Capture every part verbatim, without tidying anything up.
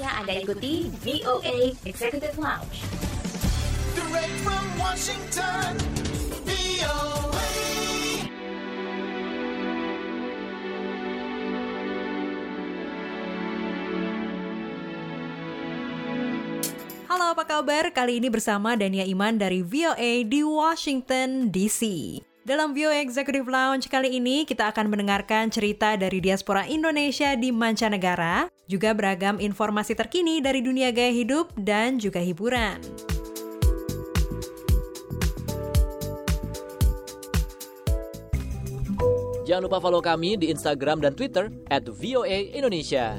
Saatnya Anda ikuti V O A Executive Lounge. Direct from Washington, V O A. Halo, apa kabar? Kali ini bersama Dania Iman dari V O A di Washington D C. Dalam V O A Executive Lounge kali ini, kita akan mendengarkan cerita dari diaspora Indonesia di mancanegara, juga beragam informasi terkini dari dunia gaya hidup dan juga hiburan. Jangan lupa follow kami di Instagram dan Twitter at V O A Indonesia.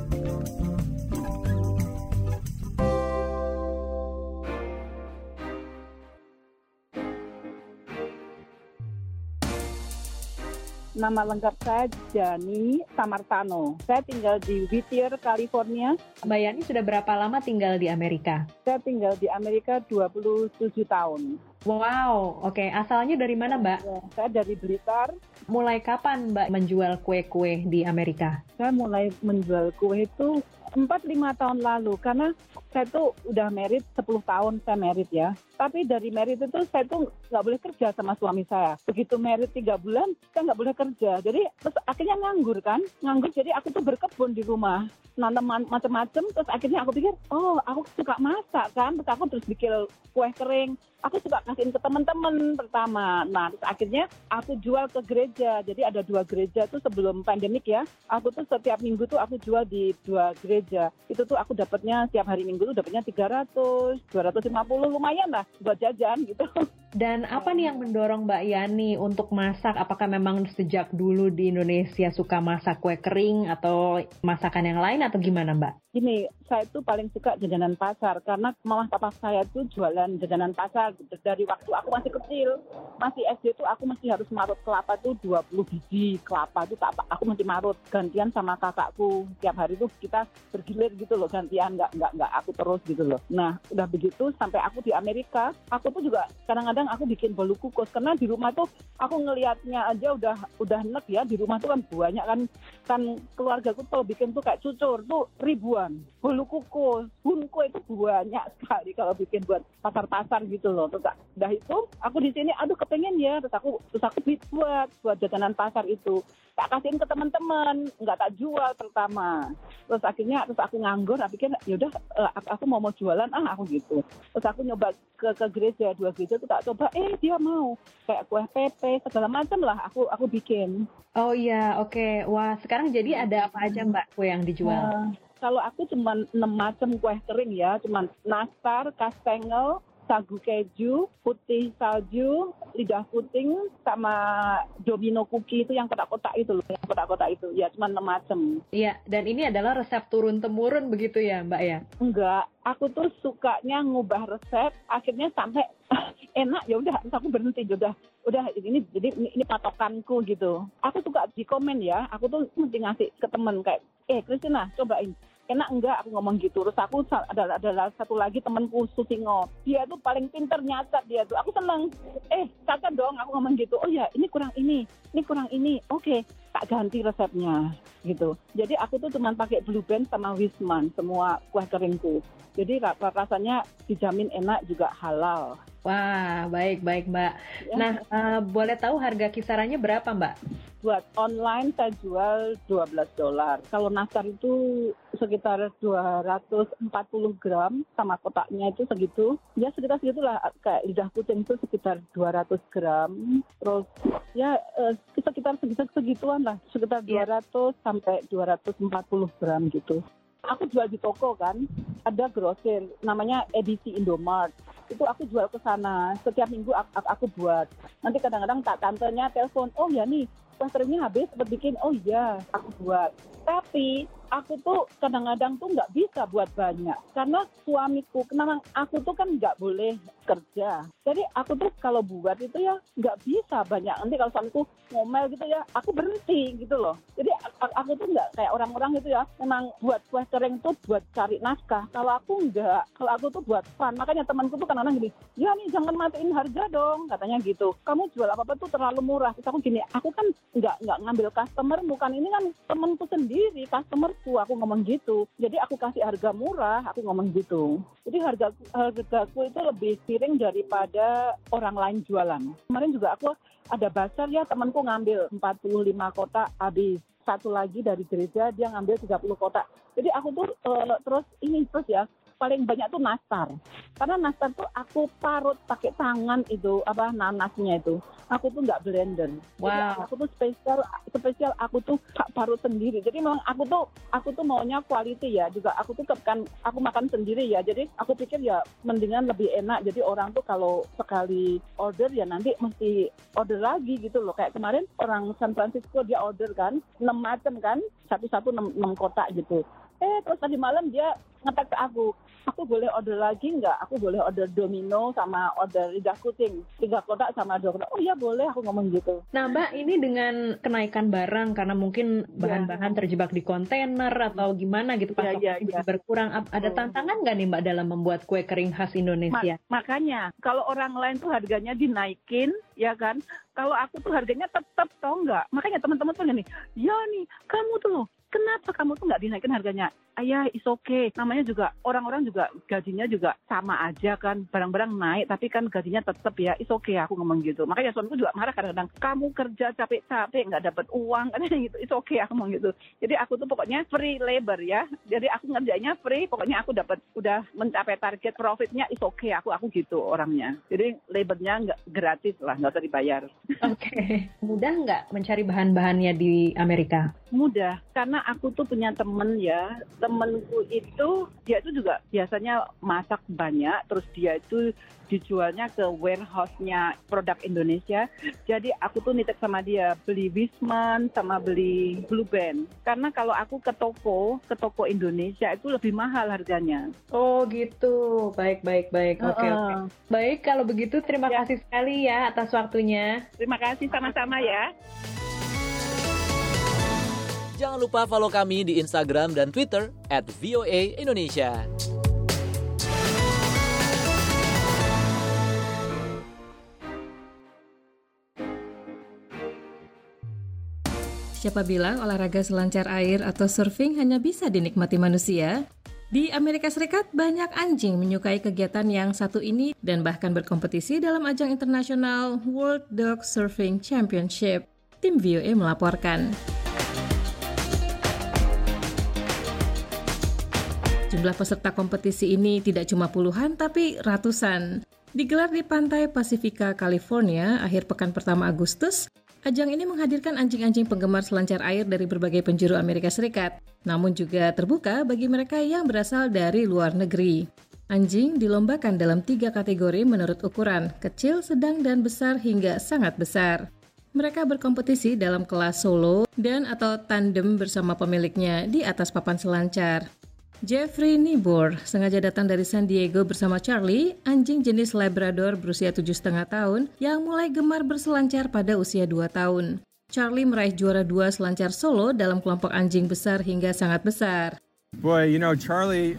Nama lengkap saya Jani Samartano. Saya tinggal di Whittier, California. Mbak Yani sudah berapa lama tinggal di Amerika? Saya tinggal di Amerika dua puluh tujuh tahun. Wow, oke. Okay. Asalnya dari mana, Mbak? Ya, saya dari Blitar. Mulai kapan Mbak menjual kue-kue di Amerika? Saya mulai menjual kue itu empat lima tahun lalu, karena saya tuh udah married sepuluh tahun, saya married ya. Tapi dari married itu saya tuh nggak boleh kerja sama suami saya. Begitu married tiga bulan, saya nggak boleh kerja. Jadi terus akhirnya nganggur kan, nganggur. Jadi aku tuh berkebun di rumah, nanam macam-macam. Terus akhirnya aku pikir, oh aku suka masak kan, terus aku terus bikin kue kering. Aku suka kasihin ke teman-teman pertama. Nah, terus akhirnya aku jual ke gereja. Jadi ada dua gereja tuh sebelum pandemik ya. Aku tuh setiap minggu tuh aku jual di dua gereja. Itu tuh aku dapatnya setiap hari minggu tuh dapatnya tiga ratus, dua ratus lima puluh, lumayan lah buat jajan gitu. Dan apa nih yang mendorong Mbak Yani untuk masak? Apakah memang sejak dulu di Indonesia suka masak kue kering atau masakan yang lain atau gimana Mbak? Gini, saya tuh paling suka jajanan pasar karena mama papa saya tuh jualan jajanan pasar dari waktu aku masih kecil. Masih S D tuh aku masih harus marut kelapa tuh dua puluh biji kelapa tuh aku masih marut gantian sama kakakku. Tiap hari tuh kita bergilir gitu loh, gantian, nggak nggak nggak aku terus gitu loh. Nah, udah begitu sampai aku di Amerika, aku tuh juga kadang-kadang aku bikin bolu kukus karena di rumah tuh aku ngelihatnya aja udah udah enak ya, di rumah tuh kan banyak kan kan keluargaku tuh bikin tuh kayak cucur tuh ribuan bolu kukus, bunko itu banyak sekali kalau bikin buat pasar-pasar gitu loh. Terus udah itu aku di sini aduh kepengen ya, terus aku terus aku buat buat jajanan pasar itu tak kasihin ke teman-teman, nggak tak jual pertama. Terus akhirnya terus aku nganggur, aku pikir yaudah aku mau mau jualan ah aku gitu. Terus aku nyoba ke ke gereja, dua gereja tuh tak coba, eh dia mau kayak kue pepe segala macam lah aku aku bikin. Oh iya, oke. Okay. Wah, sekarang jadi ada apa aja Mbak kue yang dijual? Uh, kalau aku cuma enam macam kue kering ya, cuma nastar, kastengel, sagu keju, putih salju, lidah puting, sama domino cookie itu yang kotak-kotak itu loh, yang kotak-kotak itu. Ya, cuma enam macam. Iya, dan ini adalah resep turun-temurun begitu ya, Mbak ya? Enggak, aku tuh sukanya ngubah resep, akhirnya sampai enak ya udah, terus aku berhenti udah. Udah ini jadi ini, ini patokanku gitu. Aku suka di komen ya, aku tuh mesti ngasih ke temen kayak, eh Christina cobain. Enak enggak aku ngomong gitu. Terus aku adalah adalah satu lagi temanku Susingo. Dia tuh paling pinter nyatat dia tuh. Aku seneng. Eh, catat dong aku ngomong gitu. Oh ya, ini kurang ini, ini kurang ini. Oke, tak ganti resepnya gitu. Jadi aku tuh cuma pakai Blue Band sama Wisman semua kue keringku. Jadi rasanya dijamin enak juga halal. Wah, baik-baik Mbak. Ya. Nah, uh, boleh tahu harga kisarannya berapa Mbak? Buat online saya jual dua belas dolar. Kalau nastar itu sekitar dua ratus empat puluh gram sama kotaknya itu segitu. Ya sekitar segitulah, kayak lidah kucing itu sekitar dua ratus gram. Terus ya eh, sekitar segitu segituan lah, sekitar dua ratus sampai dua ratus empat puluh gram gitu. Aku jual di toko kan, ada grosir namanya edisi Indomart. Itu aku jual ke sana, setiap minggu aku, aku buat. Nanti kadang-kadang tak tantenya telepon, oh ya nih, kue keringnya habis, sempat bikin, oh iya, aku buat. Tapi aku tuh kadang-kadang tuh nggak bisa buat banyak. Karena suamiku, kenapa aku tuh kan nggak boleh kerja. Jadi aku tuh kalau buat itu ya nggak bisa banyak. Nanti kalau suamiku ngomel gitu ya, aku berhenti gitu loh. Jadi aku tuh nggak kayak orang-orang gitu ya, memang buat kue kering tuh buat cari nafkah. Kalau aku nggak, kalau aku tuh buat fun. Makanya temanku tuh kadang-kadang gini, ya nih jangan matiin harga dong, katanya gitu. Kamu jual apa-apa tuh terlalu murah. Terus aku gini, aku kan nggak nggak ngambil customer, bukan ini kan temanku sendiri, customer aku, aku ngomong gitu. Jadi aku kasih harga murah, aku ngomong gitu. Jadi harga hargaku itu lebih miring daripada orang lain jualan. Kemarin juga aku ada bazar ya, temanku ngambil empat puluh lima kotak habis. Satu lagi dari gereja dia ngambil tiga puluh kotak. Jadi aku tuh uh, terus ini terus ya. Paling banyak tuh nastar, karena nastar tuh aku parut pakai tangan itu apa nanasnya itu, aku tuh nggak blender. Wow. Jadi aku tuh spesial, spesial aku tuh parut sendiri. Jadi memang aku tuh aku tuh maunya quality ya, juga aku tuh kan aku makan sendiri ya. Jadi aku pikir ya mendingan lebih enak. Jadi orang tuh kalau sekali order ya nanti mesti order lagi gitu loh. Kayak kemarin orang San Francisco dia order kan enam macam kan, satu-satu enam kotak gitu. Eh terus tadi malam dia ngetek ke aku, aku boleh order lagi nggak? Aku boleh order Domino sama order lidah kucing, tiga kotak sama dua kotak. Oh iya boleh, aku ngomong gitu. Nah Mbak, ini dengan kenaikan barang karena mungkin bahan-bahan terjebak di kontainer atau gimana gitu, pasokan ya, ya, ya. berkurang. Ada tantangan nggak nih Mbak dalam membuat kue kering khas Indonesia? Ma- makanya kalau orang lain tuh harganya dinaikin, ya kan? Kalau aku tuh harganya tetap, tau nggak? Makanya teman-teman tuh gini, ya nih kamu tuh loh, kenapa kamu tuh nggak dinaikin harganya? Ayah, it's okay. Namanya juga, orang-orang juga gajinya juga sama aja kan. Barang-barang naik, tapi kan gajinya tetap ya. It's okay, aku ngomong gitu. Makanya suamiku juga marah kadang-kadang. Kamu kerja capek-capek, nggak dapat uang. Kan gitu. It's okay, aku ngomong gitu. Jadi aku tuh pokoknya free labor ya. Jadi aku ngerjainnya free, pokoknya aku dapat udah mencapai target profitnya. It's okay, aku aku gitu orangnya. Jadi labornya nggak gratis lah, nggak usah dibayar. Oke. Okay. Mudah nggak mencari bahan-bahannya di Amerika? Mudah, karena aku tuh punya temen ya. Temenku itu, dia itu juga biasanya masak banyak, terus dia itu dijualnya ke warehouse-nya produk Indonesia. Jadi aku tuh nitip sama dia, beli Wisman sama beli Blue Band. Karena kalau aku ke toko, ke toko Indonesia itu lebih mahal harganya. Oh gitu, baik, baik, baik. Oke, uh-uh. oke. Baik, kalau begitu terima ya. kasih sekali ya atas waktunya. Terima kasih, sama-sama ya. Jangan lupa follow kami di Instagram dan Twitter at V O A Indonesia. Siapa bilang olahraga selancar air atau surfing hanya bisa dinikmati manusia? Di Amerika Serikat, banyak anjing menyukai kegiatan yang satu ini dan bahkan berkompetisi dalam ajang internasional World Dog Surfing Championship. Tim V O A melaporkan. Jumlah peserta kompetisi ini tidak cuma puluhan, tapi ratusan. Digelar di pantai Pasifika, California, akhir pekan pertama Agustus, ajang ini menghadirkan anjing-anjing penggemar selancar air dari berbagai penjuru Amerika Serikat, namun juga terbuka bagi mereka yang berasal dari luar negeri. Anjing dilombakan dalam tiga kategori menurut ukuran, kecil, sedang, dan besar hingga sangat besar. Mereka berkompetisi dalam kelas solo dan atau tandem bersama pemiliknya di atas papan selancar. Jeffrey Nibor sengaja datang dari San Diego bersama Charlie, anjing jenis Labrador berusia tujuh setengah tahun yang mulai gemar berselancar pada usia dua tahun. Charlie meraih juara dua selancar solo dalam kelompok anjing besar hingga sangat besar. Boy, you know, Charlie,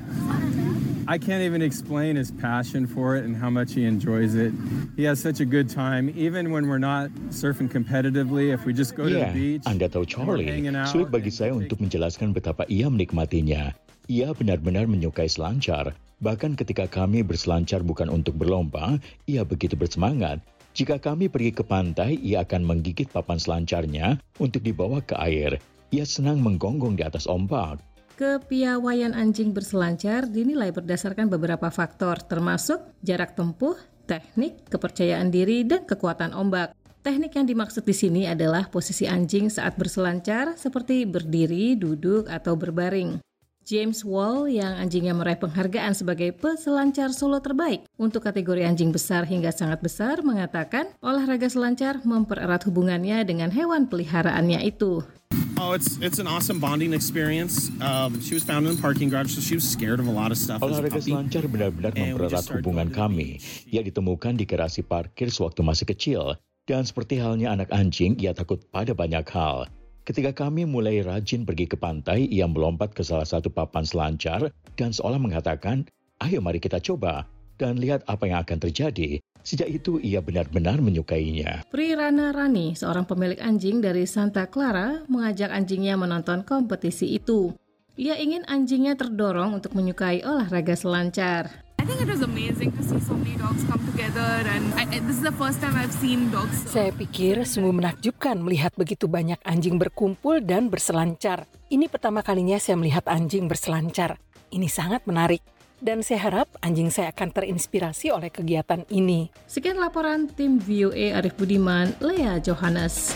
I can't even explain his passion for it and how much he enjoys it. He has such a good time, even when we're not surfing competitively. If we just go yeah, to the beach, Anda tahu Charlie, sulit bagi saya untuk menjelaskan betapa ia menikmatinya. Ia benar-benar menyukai selancar. Bahkan ketika kami berselancar bukan untuk berlomba, ia begitu bersemangat. Jika kami pergi ke pantai, ia akan menggigit papan selancarnya untuk dibawa ke air. Ia senang menggonggong di atas ombak. Kepiawaian anjing berselancar dinilai berdasarkan beberapa faktor, termasuk jarak tempuh, teknik, kepercayaan diri, dan kekuatan ombak. Teknik yang dimaksud di sini adalah posisi anjing saat berselancar seperti berdiri, duduk, atau berbaring. James Wall yang anjingnya meraih penghargaan sebagai peselancar solo terbaik untuk kategori anjing besar hingga sangat besar mengatakan olahraga selancar mempererat hubungannya dengan hewan peliharaannya itu. Oh, it's it's an awesome bonding experience. Um, she was found in the parking garage, so she was scared of a lot of stuff. Olahraga selancar benar-benar mempererat hubungan kami. Ia ditemukan di garasi parkir sewaktu masih kecil, dan seperti halnya anak anjing, ia takut pada banyak hal. Ketika kami mulai rajin pergi ke pantai, ia melompat ke salah satu papan selancar dan seolah mengatakan, ayo mari kita coba dan lihat apa yang akan terjadi. Sejak itu ia benar-benar menyukainya. Prirana Rani, seorang pemilik anjing dari Santa Clara, mengajak anjingnya menonton kompetisi itu. Ia ingin anjingnya terdorong untuk menyukai olahraga selancar. I think it was amazing to see so many dogs come together and I, this is the first time I've seen dogs. Saya pikir sungguh menakjubkan melihat begitu banyak anjing berkumpul dan berselancar. Ini pertama kalinya saya melihat anjing berselancar. Ini sangat menarik. Dan saya harap anjing saya akan terinspirasi oleh kegiatan ini. Sekian laporan tim V O A Arif Budiman, Lea Johannes.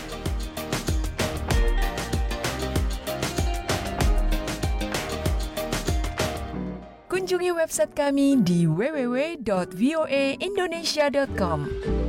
Kunjungi website kami di w w w dot v o a indonesia dot com.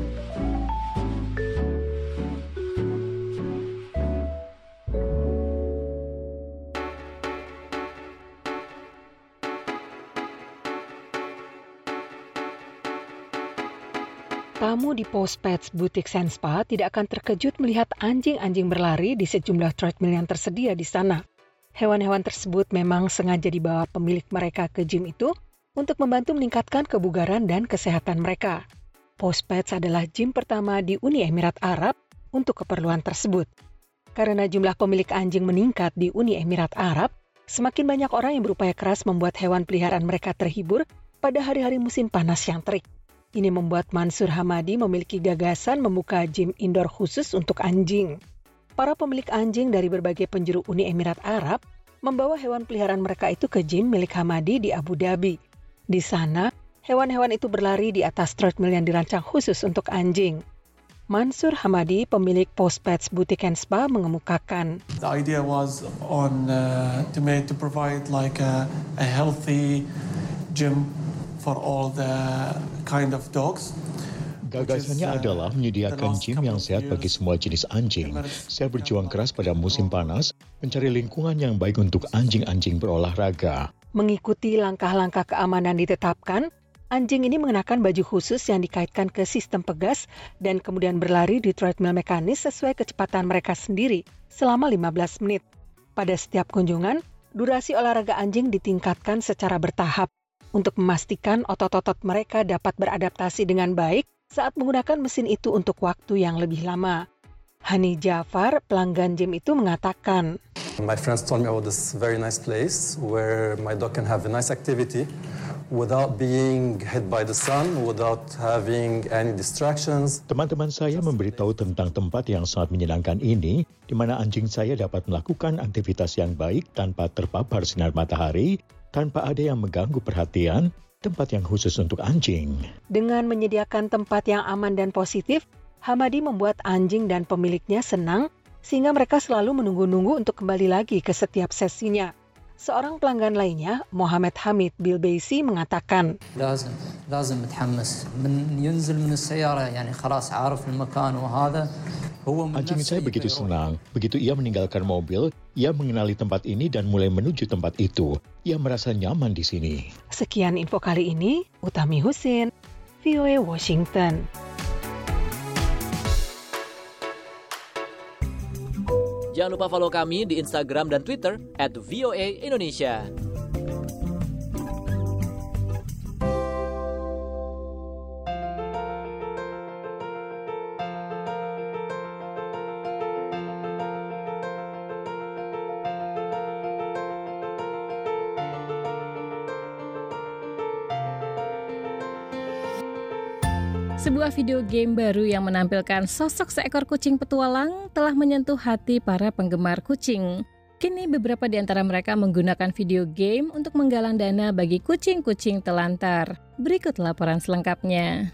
Tamu di Postpets Boutique and Spa tidak akan terkejut melihat anjing-anjing berlari di sejumlah treadmill yang tersedia di sana. Hewan-hewan tersebut memang sengaja dibawa pemilik mereka ke gym itu untuk membantu meningkatkan kebugaran dan kesehatan mereka. Postpets adalah gym pertama di Uni Emirat Arab untuk keperluan tersebut. Karena jumlah pemilik anjing meningkat di Uni Emirat Arab, semakin banyak orang yang berupaya keras membuat hewan peliharaan mereka terhibur pada hari-hari musim panas yang terik. Ini membuat Mansur Hamadi memiliki gagasan membuka gym indoor khusus untuk anjing. Para pemilik anjing dari berbagai penjuru Uni Emirat Arab membawa hewan peliharaan mereka itu ke gym milik Hamadi di Abu Dhabi. Di sana, hewan-hewan itu berlari di atas treadmill yang dirancang khusus untuk anjing. Mansur Hamadi, pemilik Postpets Boutique and Spa, mengemukakan. The idea was on uh, to make to provide like a, a healthy gym for all the kind of dogs. Gagasannya adalah menyediakan gym yang sehat bagi semua jenis anjing. Saya berjuang keras pada musim panas, mencari lingkungan yang baik untuk anjing-anjing berolahraga. Mengikuti langkah-langkah keamanan ditetapkan, anjing ini mengenakan baju khusus yang dikaitkan ke sistem pegas dan kemudian berlari di treadmill mekanis sesuai kecepatan mereka sendiri selama lima belas menit. Pada setiap kunjungan, durasi olahraga anjing ditingkatkan secara bertahap untuk memastikan otot-otot mereka dapat beradaptasi dengan baik saat menggunakan mesin itu untuk waktu yang lebih lama. Hani Jafar, pelanggan gym itu, mengatakan, My friends told me about this very nice place where my dog can have a nice activity without being hit by the sun, without having any distractions. Teman-teman saya memberitahu tentang tempat yang sangat menyenangkan ini, di mana anjing saya dapat melakukan aktivitas yang baik tanpa terpapar sinar matahari, tanpa ada yang mengganggu perhatian, tempat yang khusus untuk anjing. Dengan menyediakan tempat yang aman dan positif, Hamadi membuat anjing dan pemiliknya senang sehingga mereka selalu menunggu-nunggu untuk kembali lagi ke setiap sesinya. Seorang pelanggan lainnya, Mohamed Hamid Bilbaisi, mengatakan, لازم لازم متحمس من ينزل من السيارة يعني خلاص عارف المكان وهذا. Anjing saya begitu senang. Begitu ia meninggalkan mobil, ia mengenali tempat ini dan mulai menuju tempat itu. Ia merasa nyaman di sini. Sekian info kali ini, Utami Husin, V O A Washington. Jangan lupa follow kami di Instagram dan Twitter at V O A Indonesia. Sebuah video game baru yang menampilkan sosok seekor kucing petualang telah menyentuh hati para penggemar kucing. Kini beberapa di antara mereka menggunakan video game untuk menggalang dana bagi kucing-kucing telantar. Berikut laporan selengkapnya.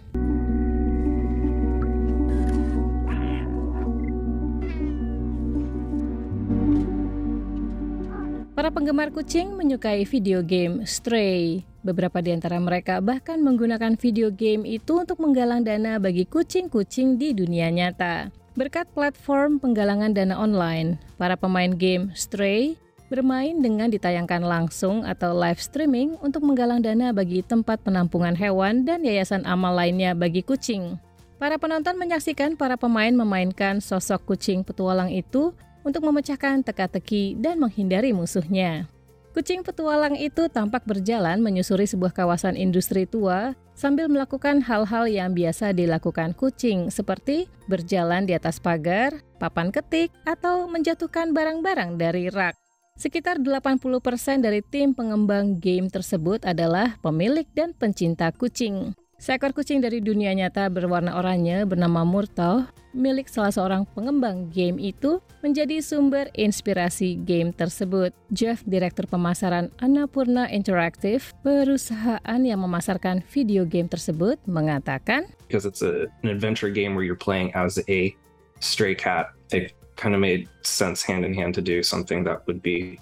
Para penggemar kucing menyukai video game Stray. Beberapa di antara mereka bahkan menggunakan video game itu untuk menggalang dana bagi kucing-kucing di dunia nyata. Berkat platform penggalangan dana online, para pemain game Stray bermain dengan ditayangkan langsung atau live streaming untuk menggalang dana bagi tempat penampungan hewan dan yayasan amal lainnya bagi kucing. Para penonton menyaksikan para pemain memainkan sosok kucing petualang itu untuk memecahkan teka-teki dan menghindari musuhnya. Kucing petualang itu tampak berjalan menyusuri sebuah kawasan industri tua sambil melakukan hal-hal yang biasa dilakukan kucing seperti berjalan di atas pagar, papan ketik, atau menjatuhkan barang-barang dari rak. Sekitar delapan puluh persen dari tim pengembang game tersebut adalah pemilik dan pencinta kucing. Seekor kucing dari dunia nyata berwarna oranye bernama Murtoh, milik salah seorang pengembang game itu, menjadi sumber inspirasi game tersebut. Jeff, direktur pemasaran Annapurna Interactive, perusahaan yang memasarkan video game tersebut, mengatakan, Because it's a, an adventure game where you're playing as a stray cat, it kind of made sense hand in hand to do something that would be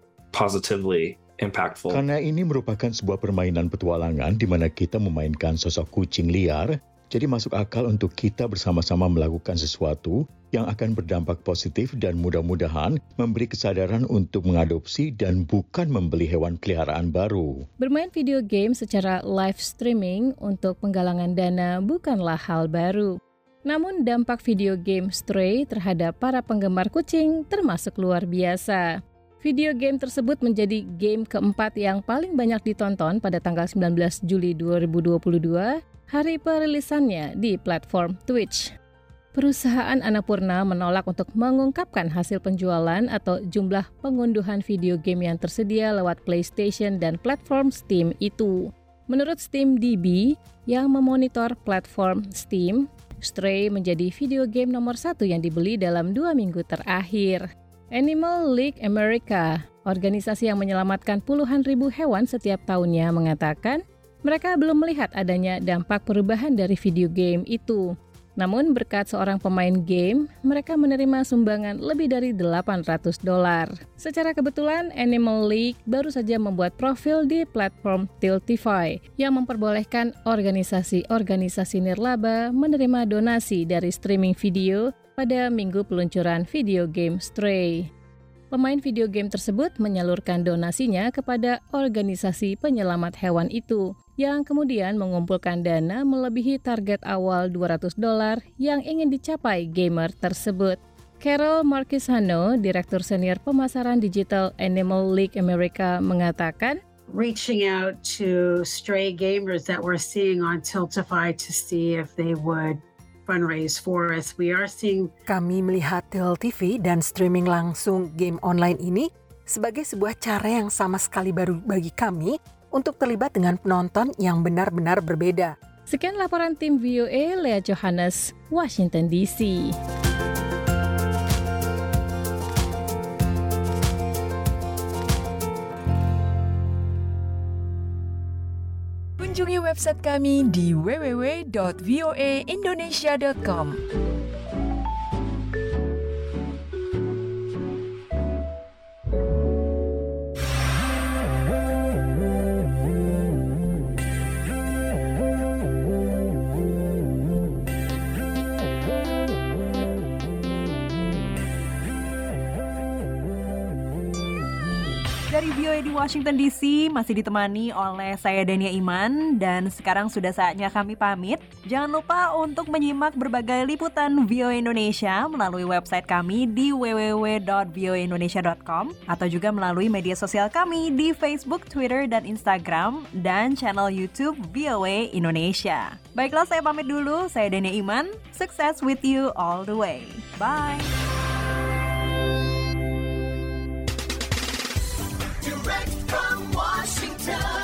positively impactful. Karena ini merupakan sebuah permainan petualangan di mana kita memainkan sosok kucing liar, jadi masuk akal untuk kita bersama-sama melakukan sesuatu yang akan berdampak positif dan mudah-mudahan memberi kesadaran untuk mengadopsi dan bukan membeli hewan peliharaan baru. Bermain video game secara live streaming untuk penggalangan dana bukanlah hal baru. Namun dampak video game Stray terhadap para penggemar kucing termasuk luar biasa. Video game tersebut menjadi game keempat yang paling banyak ditonton pada tanggal sembilan belas Juli dua ribu dua puluh dua, hari perilisannya di platform Twitch. Perusahaan Annapurna menolak untuk mengungkapkan hasil penjualan atau jumlah pengunduhan video game yang tersedia lewat PlayStation dan platform Steam itu. Menurut Steam D B yang memonitor platform Steam, Stray menjadi video game nomor satu yang dibeli dalam dua minggu terakhir. Animal League America, organisasi yang menyelamatkan puluhan ribu hewan setiap tahunnya, mengatakan mereka belum melihat adanya dampak perubahan dari video game itu. Namun berkat seorang pemain game, mereka menerima sumbangan lebih dari delapan ratus dolar. Secara kebetulan, Animal League baru saja membuat profil di platform Tiltify yang memperbolehkan organisasi-organisasi nirlaba menerima donasi dari streaming video pada minggu peluncuran video game Stray. Pemain video game tersebut menyalurkan donasinya kepada organisasi penyelamat hewan itu, yang kemudian mengumpulkan dana melebihi target awal dua ratus dolar yang ingin dicapai gamer tersebut. Carol Marquisano, Direktur Senior Pemasaran Digital Animal League America, mengatakan, reaching out to stray gamers that we're seeing on Tiltify to see if they would fundraise for us. We are seeing Kami melihat Tiltify dan streaming langsung game online ini sebagai sebuah cara yang sama sekali baru bagi kami untuk terlibat dengan penonton yang benar-benar berbeda. Sekian laporan tim V O A, Lea Johannes, Washington D C. Kunjungi website kami di w w w dot v o a indonesia dot com. Dari V O A di Washington D C masih ditemani oleh saya Dania Iman, dan sekarang sudah saatnya kami pamit. Jangan lupa untuk menyimak berbagai liputan V O A Indonesia melalui website kami di w w w dot v o a indonesia dot com atau juga melalui media sosial kami di Facebook, Twitter, dan Instagram, dan channel YouTube V O A Indonesia. Baiklah, saya pamit dulu. Saya Dania Iman. Success with you all the way. Bye. Direct from Washington.